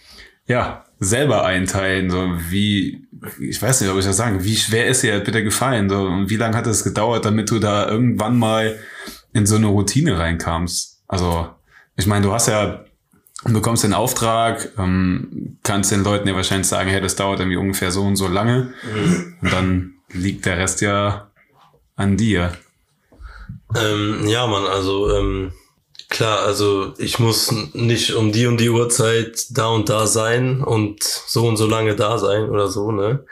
selber einteilen, so ich weiß nicht, ob ich das sagen, wie schwer ist dir bitte gefallen, so, und wie lange hat es gedauert, damit du da irgendwann mal in so eine Routine reinkamst? Also, ich meine, du bekommst den Auftrag, kannst den Leuten ja wahrscheinlich sagen, hey, das dauert irgendwie ungefähr so und so lange, und dann liegt der Rest ja an dir. Ja, Mann, also, klar, also ich muss nicht um die und die Uhrzeit da und da sein und so lange da sein oder so, ne?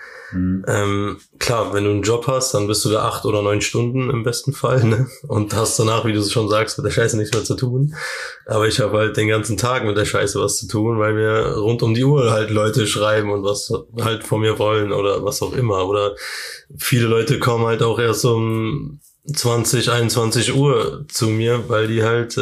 Klar, wenn du einen Job hast, dann bist du da 8 oder 9 Stunden im besten Fall, ne? Und hast danach, wie du es schon sagst, mit der Scheiße nichts mehr zu tun. Aber ich habe halt den ganzen Tag mit der Scheiße was zu tun, weil mir rund um die Uhr halt Leute schreiben und was halt von mir wollen oder was auch immer. Oder viele Leute kommen halt auch erst um 20, 21 Uhr zu mir, weil die halt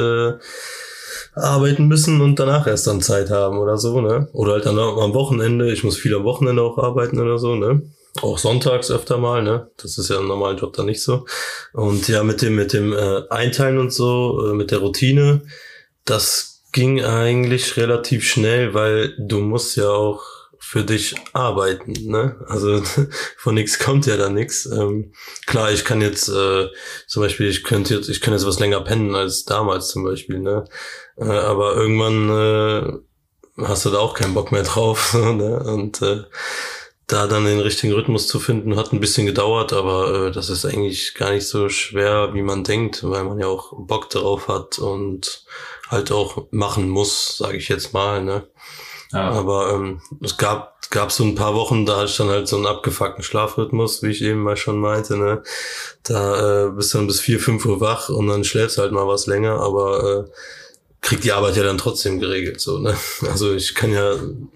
arbeiten müssen und danach erst dann Zeit haben oder so, ne? Oder halt dann auch am Wochenende, ich muss viel am Wochenende auch arbeiten oder so, ne? Auch sonntags öfter mal, ne? Das ist ja im normalen Job dann nicht so. Und ja, mit dem Einteilen und so, mit der Routine, das ging eigentlich relativ schnell, weil du musst ja auch für dich arbeiten, ne? Also von nichts kommt ja da nichts. Klar, ich kann jetzt zum Beispiel, ich kann jetzt was länger pennen als damals zum Beispiel, ne? Aber irgendwann hast du da auch keinen Bock mehr drauf, ne? Und da dann den richtigen Rhythmus zu finden, hat ein bisschen gedauert, aber das ist eigentlich gar nicht so schwer, wie man denkt, weil man ja auch Bock darauf hat und halt auch machen muss, sage ich jetzt mal, ne? Ja. Aber es gab so ein paar Wochen, da hatte ich dann halt so einen abgefuckten Schlafrhythmus, wie ich eben mal schon meinte, ne? Da bist du dann bis 4, 5 Uhr wach und dann schläfst halt mal was länger, aber krieg die Arbeit ja dann trotzdem geregelt, so, ne? Also ich kann ja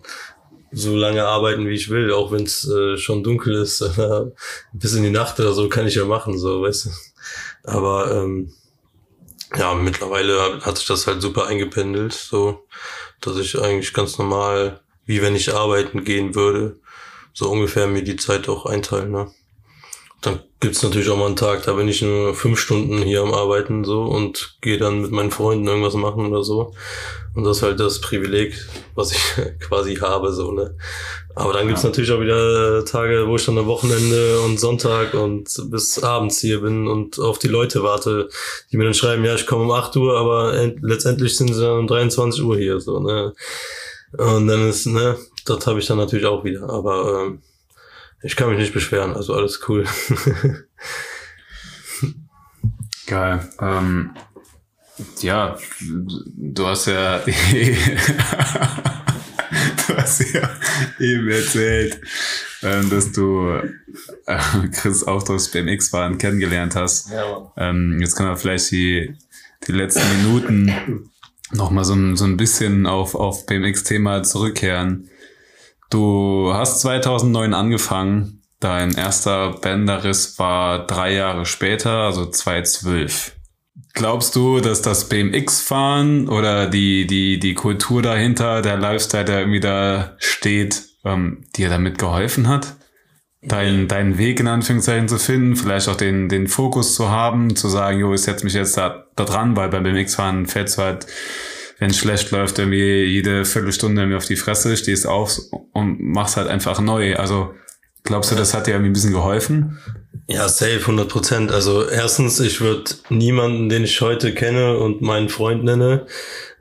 so lange arbeiten, wie ich will, auch wenn es schon dunkel ist, bis in die Nacht oder so, kann ich ja machen, so, weißt du. Aber ja, mittlerweile hat sich das halt super eingependelt, so, dass ich eigentlich ganz normal, wie wenn ich arbeiten gehen würde, so ungefähr mir die Zeit auch einteilen, ne? Dann gibt's natürlich auch mal einen Tag, da bin ich nur 5 Stunden hier am Arbeiten, so, und gehe dann mit meinen Freunden irgendwas machen oder so. Und das ist halt das Privileg, was ich quasi habe, so, ne? Aber dann gibt's natürlich auch wieder Tage, wo ich dann am Wochenende und Sonntag und bis abends hier bin und auf die Leute warte, die mir dann schreiben, ja, ich komme um 8 Uhr, aber letztendlich sind sie dann um 23 Uhr hier, so, ne? Und dann ist, ne, das habe ich dann natürlich auch wieder, aber ich kann mich nicht beschweren, also alles cool. Geil. Ja, du hast ja eben erzählt, dass du Chris auch durchs BMX-Fahren kennengelernt hast. Ja, jetzt können wir vielleicht die letzten Minuten nochmal so ein bisschen auf BMX-Thema zurückkehren. Du hast 2009 angefangen, dein erster Bänderriss war 3 Jahre später, also 2012. Glaubst du, dass das BMX-Fahren oder die Kultur dahinter, der Lifestyle, der irgendwie da steht, dir damit geholfen hat? Deinen Weg in Anführungszeichen zu finden, vielleicht auch den Fokus zu haben, zu sagen, jo, ich setze mich jetzt da dran, weil beim BMX-Fahren fällst du halt, wenn es schlecht läuft, irgendwie jede Viertelstunde irgendwie auf die Fresse, stehst auf und machst halt einfach neu. Also glaubst du, das hat dir irgendwie ein bisschen geholfen? Ja, safe, 100%. Also erstens, ich würde niemanden, den ich heute kenne und meinen Freund nenne,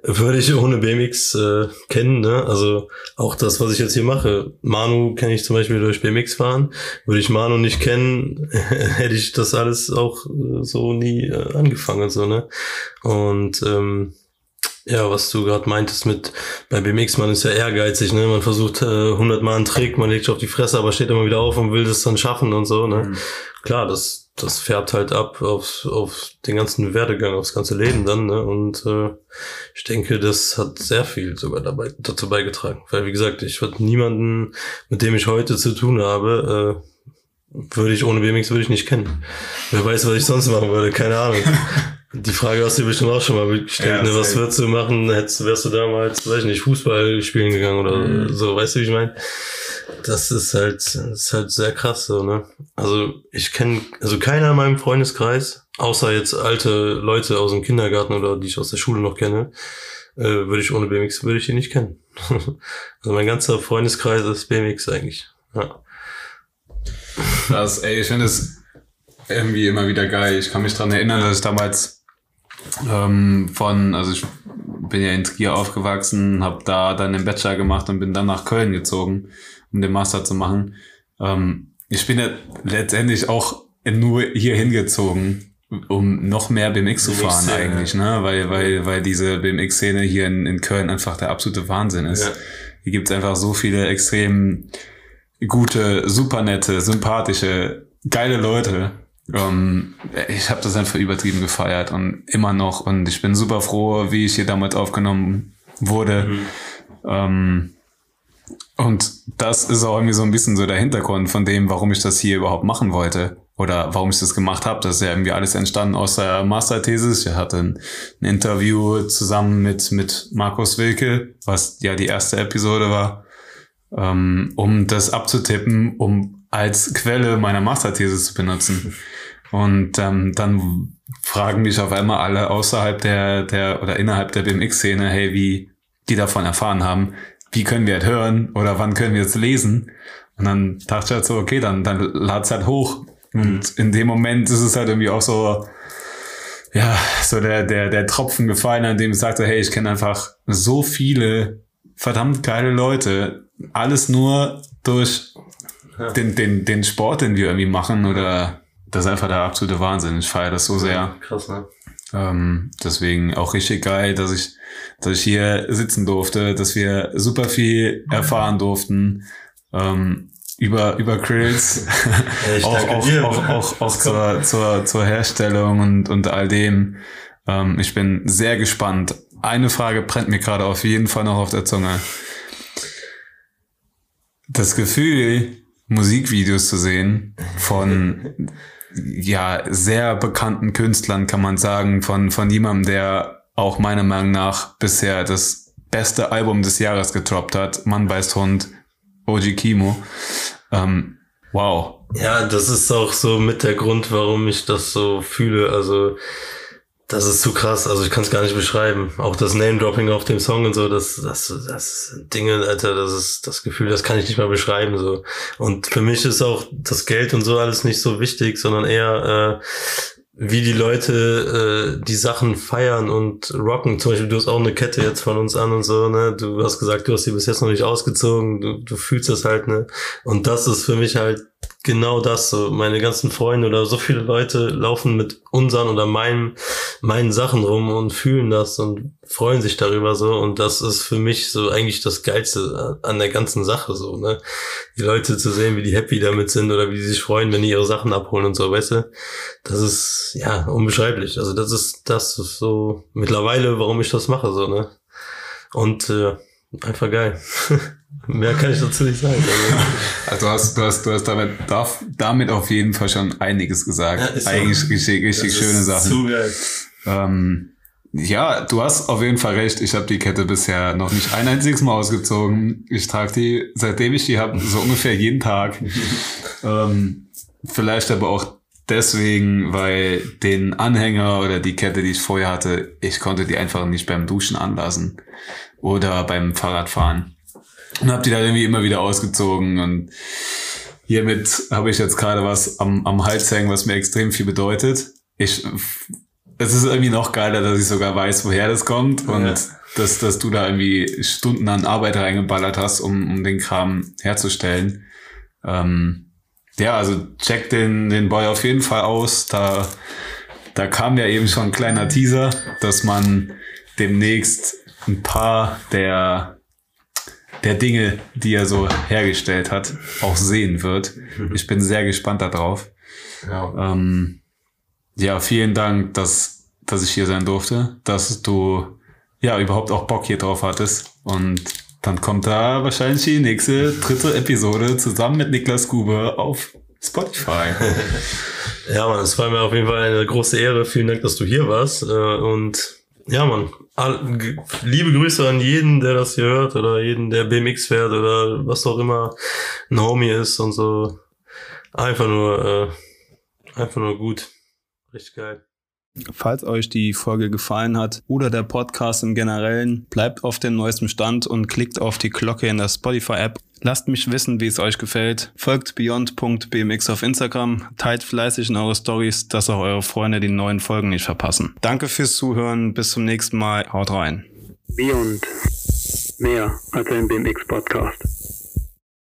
würde ich ohne BMX kennen, ne? Also auch das, was ich jetzt hier mache. Manu kenne ich zum Beispiel durch BMX fahren. Würde ich Manu nicht kennen, hätte ich das alles auch so nie angefangen und so, ne? Und ja, was du gerade meintest mit bei BMX, man ist ja ehrgeizig, ne? Man versucht 100 Mal einen Trick, man legt sich auf die Fresse, aber steht immer wieder auf und will das dann schaffen und so, ne? Mhm. Klar, das färbt halt ab auf den ganzen Werdegang, aufs ganze Leben dann, ne? Und ich denke, das hat sehr viel sogar dazu beigetragen. Weil, wie gesagt, ich würde niemanden, mit dem ich heute zu tun habe, ohne BMX würde ich nicht kennen. Wer weiß, was ich sonst machen würde, keine Ahnung. Die Frage hast du dir bestimmt auch schon mal gestellt, ne? Was würdest du machen, wärst du damals, weiß ich nicht, Fußball spielen gegangen oder so, weißt du, wie ich meine? Das ist halt sehr krass, so, ne? Also, ich kenne, keiner in meinem Freundeskreis, außer jetzt alte Leute aus dem Kindergarten oder die ich aus der Schule noch kenne, würde ich ohne BMX, die nicht kennen. Also, mein ganzer Freundeskreis ist BMX eigentlich, ja. Krass, ich finde es irgendwie immer wieder geil. Ich kann mich dran erinnern, dass ich damals also ich bin ja in Trier aufgewachsen, habe da dann den Bachelor gemacht und bin dann nach Köln gezogen, um den Master zu machen. Ich bin ja letztendlich auch nur hier hingezogen, um noch mehr BMX zu fahren eigentlich, ne? Weil diese BMX-Szene hier in Köln einfach der absolute Wahnsinn ist. Ja. Hier gibt's einfach so viele extrem gute, super nette, sympathische, geile Leute. Ich habe das einfach übertrieben gefeiert und immer noch, und ich bin super froh, wie ich hier damals aufgenommen wurde. Und das ist auch irgendwie so ein bisschen so der Hintergrund von dem, warum ich das hier überhaupt machen wollte oder warum ich das gemacht habe. Das ist ja irgendwie alles entstanden aus der Masterthesis. Ich hatte ein Interview zusammen mit Markus Wilke, was ja die erste Episode war, um das abzutippen, um als Quelle meiner Masterthesis zu benutzen. Und dann fragen mich auf einmal alle außerhalb der oder innerhalb der BMX-Szene, hey, wie die davon erfahren haben, wie können wir das hören oder wann können wir es lesen? Und dann dachte ich halt so, okay, dann lad's halt hoch. Und in dem Moment ist es halt irgendwie auch so, ja, so der Tropfen gefallen, an dem ich sagte, hey, ich kenne einfach so viele verdammt geile Leute. Alles nur durch den Sport, den wir irgendwie machen, oder das ist einfach der absolute Wahnsinn. Ich feiere das so sehr. Krass, ne? Deswegen auch richtig geil, dass ich hier sitzen durfte, dass wir super viel erfahren durften, über Krills, auch zur Herstellung und all dem. Ich bin sehr gespannt. Eine Frage brennt mir gerade auf jeden Fall noch auf der Zunge. Das Gefühl, Musikvideos zu sehen von sehr bekannten Künstlern, kann man sagen, von jemandem, der auch meiner Meinung nach bisher das beste Album des Jahres getroppt hat, Mann beißt Hund, OG Kimo. Wow. Ja, das ist auch so mit der Grund, warum ich das so fühle. Also das ist zu krass, also ich kann es gar nicht beschreiben. Auch das Name-Dropping auf dem Song und so, das Dinge, Alter, das ist das Gefühl, das kann ich nicht mal beschreiben, so. Und für mich ist auch das Geld und so alles nicht so wichtig, sondern eher, wie die Leute die Sachen feiern und rocken. Zum Beispiel, du hast auch eine Kette jetzt von uns an und so, ne? Du hast gesagt, du hast sie bis jetzt noch nicht ausgezogen, du fühlst das halt, ne? Und das ist für mich halt genau das, so meine ganzen Freunde oder so viele Leute laufen mit unseren oder meinen Sachen rum und fühlen das und freuen sich darüber so, und das ist für mich so eigentlich das Geilste an der ganzen Sache, so, ne? Die Leute zu sehen, wie die happy damit sind oder wie sie sich freuen, wenn die ihre Sachen abholen und so, weißt du? Das ist, ja, unbeschreiblich. Also das ist so mittlerweile, warum ich das mache, so, ne? Und einfach geil. Mehr kann ich dazu nicht sagen. Also du hast damit auf jeden Fall schon einiges gesagt. Ja, eigentlich richtig schöne Sachen. Zu geil. Ja, du hast auf jeden Fall recht. Ich habe die Kette bisher noch nicht ein einziges Mal ausgezogen. Ich trage die, seitdem ich die habe, so ungefähr jeden Tag. Vielleicht aber auch deswegen, weil den Anhänger oder die Kette, die ich vorher hatte, ich konnte die einfach nicht beim Duschen anlassen oder beim Fahrradfahren. Und habe die dann irgendwie immer wieder ausgezogen, und hiermit habe ich jetzt gerade was am Hals hängen, was mir extrem viel bedeutet. Ich es ist irgendwie noch geiler, dass ich sogar weiß, woher das kommt und dass du da irgendwie Stunden an Arbeit reingeballert hast, um den Kram herzustellen. Also check den Boy auf jeden Fall aus. Da kam ja eben schon ein kleiner Teaser, dass man demnächst ein paar der Dinge, die er so hergestellt hat, auch sehen wird. Ich bin sehr gespannt darauf. Ja, vielen Dank, dass ich hier sein durfte, dass du überhaupt auch Bock hier drauf hattest. Und dann kommt da wahrscheinlich die dritte Episode zusammen mit Niklas Kube auf Spotify. Ja, Mann, es war mir auf jeden Fall eine große Ehre. Vielen Dank, dass du hier warst. Und ja, Mann, liebe Grüße an jeden, der das hier hört oder jeden, der BMX fährt oder was auch immer ein Homie ist und so. Einfach nur gut. Richtig geil. Falls euch die Folge gefallen hat oder der Podcast im Generellen, bleibt auf dem neuesten Stand und klickt auf die Glocke in der Spotify-App. Lasst mich wissen, wie es euch gefällt. Folgt beyond.bmx auf Instagram, teilt fleißig in eure Stories, dass auch eure Freunde die neuen Folgen nicht verpassen. Danke fürs Zuhören, bis zum nächsten Mal, haut rein. Beyond. Mehr als ein BMX-Podcast.